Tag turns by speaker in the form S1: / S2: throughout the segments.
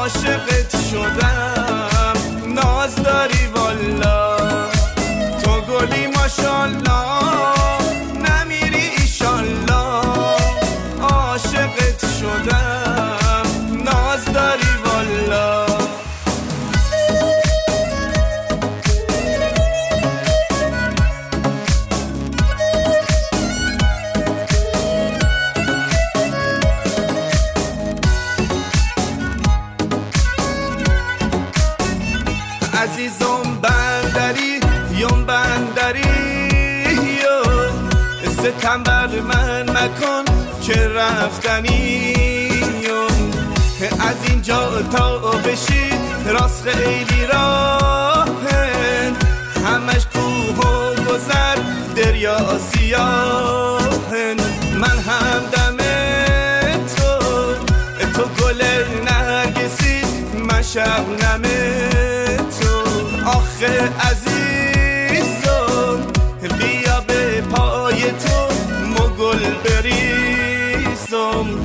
S1: عاشقت شدم ناز داری والا تو گلی ماشالله نمیری ایشالله عاشقت شدم ناز داری والا عزیزم بندری یم بندری ستم بر من مکن که رفتنی از اینجا تا بشی راست خیلی راهن همش کوه و گذر دریا سیاهن من هم دم تو گل نرگسی من شبنم آخه عزیزم بیا به پای تو مگل بریزم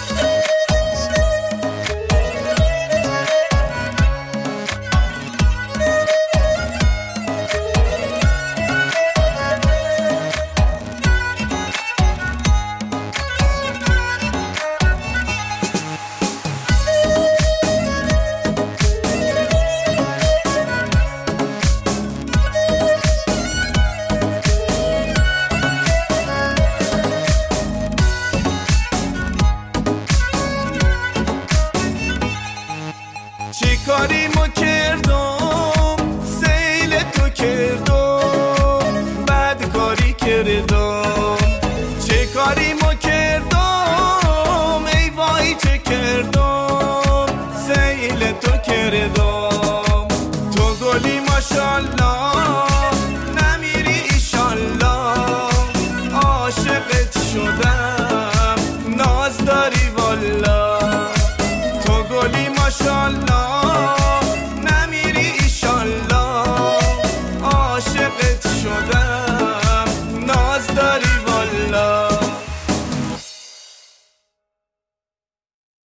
S1: چی کاری مو کردم سیل تو کردم بد کاری کردم چه کاری مو کردم ای وای چه کردم سیل تو کردم تو گلی ماشالله نمیری ایشالله عاشقت شدم ناز داری والا تو گلی ماشالله نمیری ایشالله عاشقت شدم